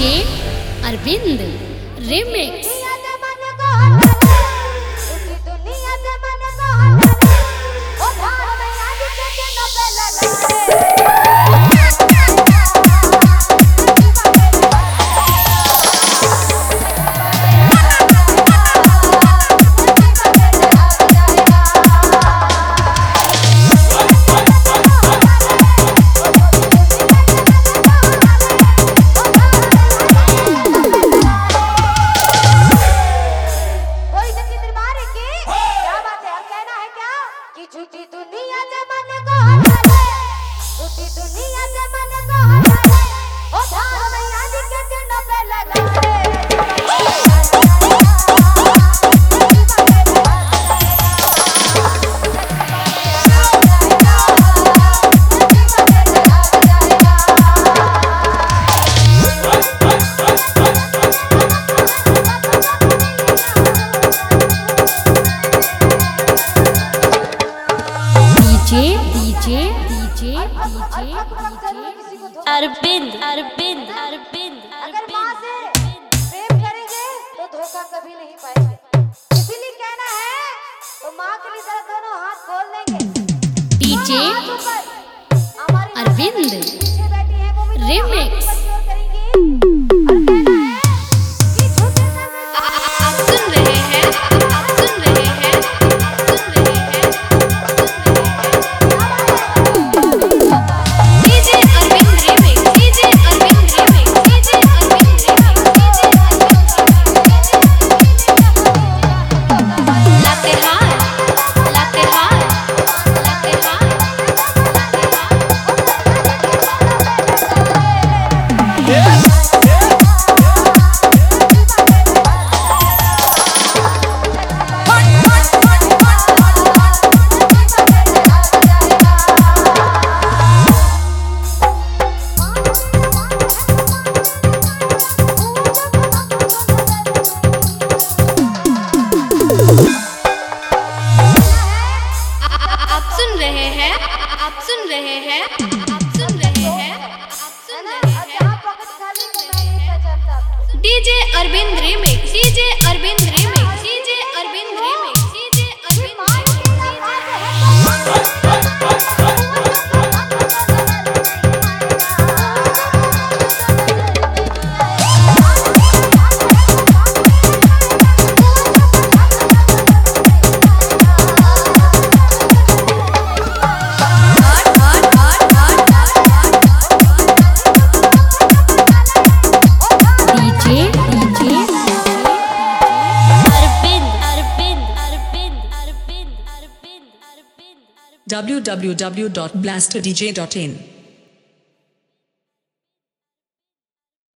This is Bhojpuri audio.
DJ Arvind remix. अरविंद अरविंद अरविंद अगर माँ से प्रेम करेंगे तो धोखा कभी नहीं पाएंगे, इसीलिए कहना है तो माँ के लिए जरा दोनों हाथ खोल देंगे। DJ Arvind remix. आप सुन रहे हैं आप सुन रहे हैं आप सुन रहे हैं DJ Arvind remix DJ Arvind remix DJ Arvind remix Latehar Latehar Latehar आप सुन रहे हैं आप सुन रहे हैं आप सुन रहे हैं आप सुन रहे हैं DJ Arvind remix DJ Arvind remix DJ Arvind remix DJ Arvind www.blasterdj.in